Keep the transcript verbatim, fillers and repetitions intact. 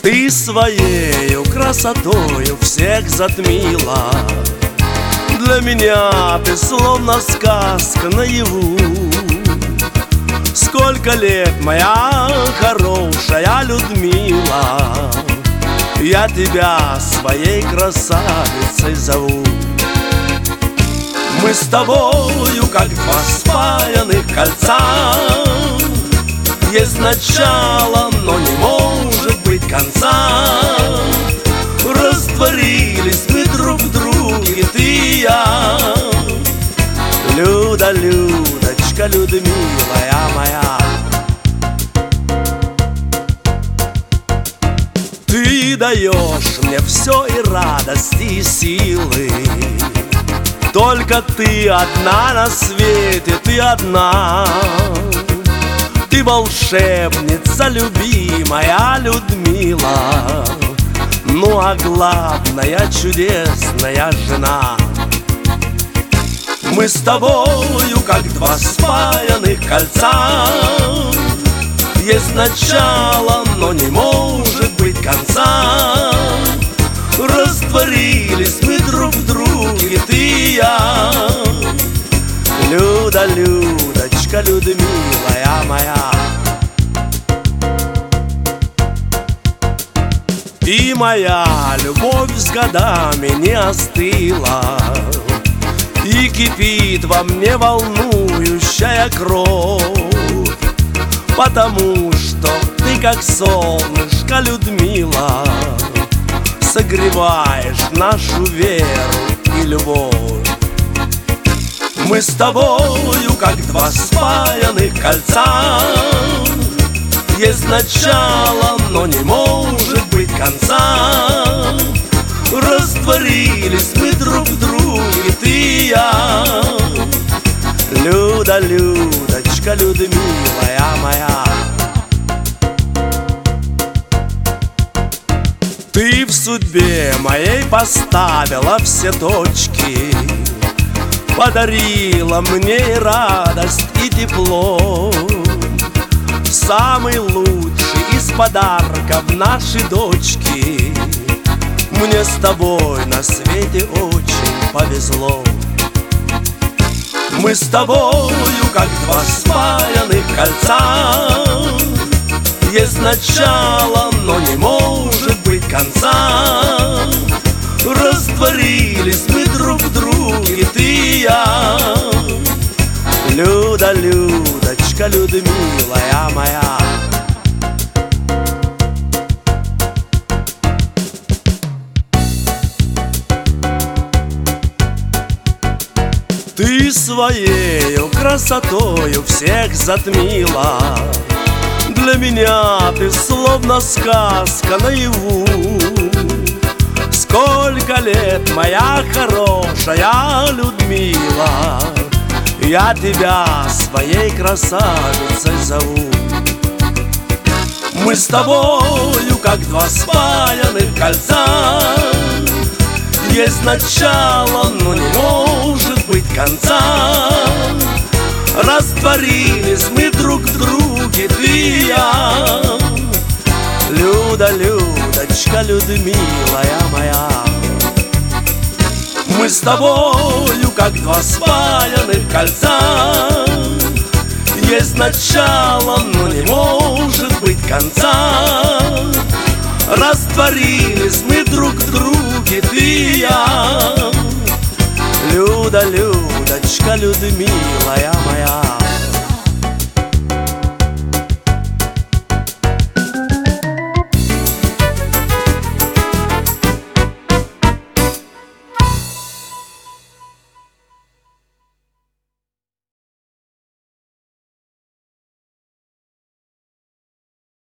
Ты своею красотою всех затмила. Для меня ты словно сказка наяву. Сколько лет, моя хорошая Людмила, я тебя своей красавицей зову. Мы с тобою, как два спаянных кольца, есть начало, но не может быть конца. Растворились мы друг в друге, ты и я. Люда, Людочка, Людмилая моя. Ты даешь мне все и радости, и силы. Только ты одна на свете, ты одна. Ты волшебница, любимая Людмила. Ну а главное, чудесная жена. Мы с тобою, как два спаянных кольца, есть начало, но не может быть конца. Растворились мы друг в друге, ты и я. Люда, Людочка, Людмилая моя. И моя любовь с годами не остыла, и кипит во мне волнующая кровь, потому что ты, как солнышко, Людмила, согреваешь нашу веру и любовь. Мы с тобою, как два спаянных кольца, есть начало, но не может быть конца. Растворились мы друг в друге, ты и я. Люда, Людочка, Людмилая моя. Ты в судьбе моей поставила все точки, подарила мне и радость, и тепло. Самый лучший из подарков нашей дочки. Мне с тобой на свете очень повезло. Мы с тобою, как два спаянных кольца, есть начало, но не может быть конца. Растворились мы друг в друге, ты и я. Люда, Людочка, Людмилая моя. Ты своею красотою всех затмила. Для меня ты словно сказка наяву. Сколько лет, моя хорошая Людмила, я тебя своей красавицей зову. Мы с тобою, как два спаянных кольца, есть начало, но не может быть конца. Растворились мы друг в друге, ты и я. Люда, Людочка, Людмилая моя. Мы с тобою, как два спаянных кольца, есть начало, но не может быть конца. Растворились мы друг в друге, ты и я. Люда, Людочка, Людмилая моя.